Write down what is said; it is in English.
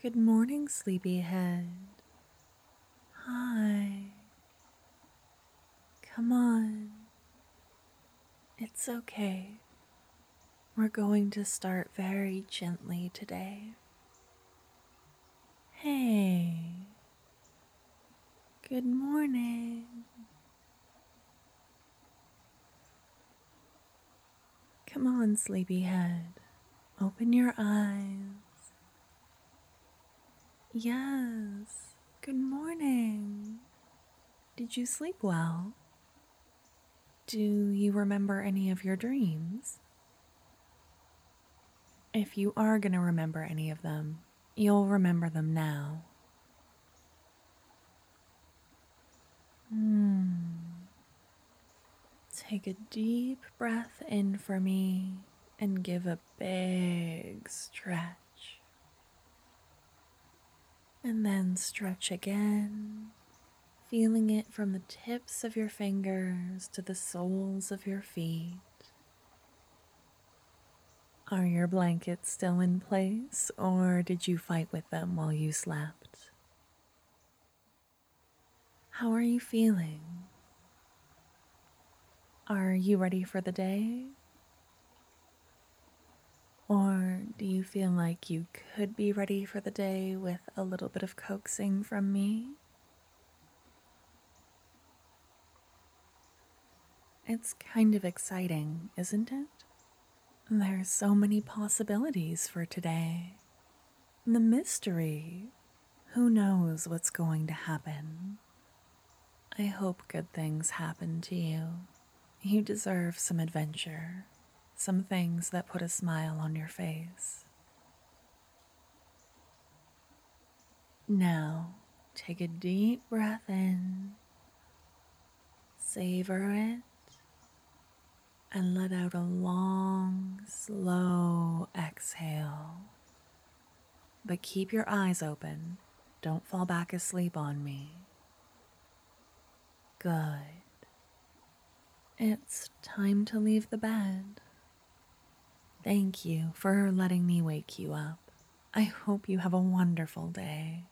Good morning, sleepyhead. Hi. Come on. It's okay. We're going to start very gently today. Hey. Good morning. Come on, sleepyhead. Open your eyes. Yes. Good morning. Did you sleep well? Do you remember any of your dreams? If you are going to remember any of them, you'll remember them now. Take a deep breath in for me and give a big stretch. And then stretch again, feeling it from the tips of your fingers to the soles of your feet. Are your blankets still in place, or did you fight with them while you slept? How are you feeling? Are you ready for the day? Or do you feel like you could be ready for the day with a little bit of coaxing from me? It's kind of exciting, isn't it? There's so many possibilities for today. The mystery. Who knows what's going to happen? I hope good things happen to you. You deserve some adventure, some things that put a smile on your face. Now, take a deep breath in, savor it, and let out a long, slow exhale. But keep your eyes open. Don't fall back asleep on me. Good. It's time to leave the bed. Thank you for letting me wake you up. I hope you have a wonderful day.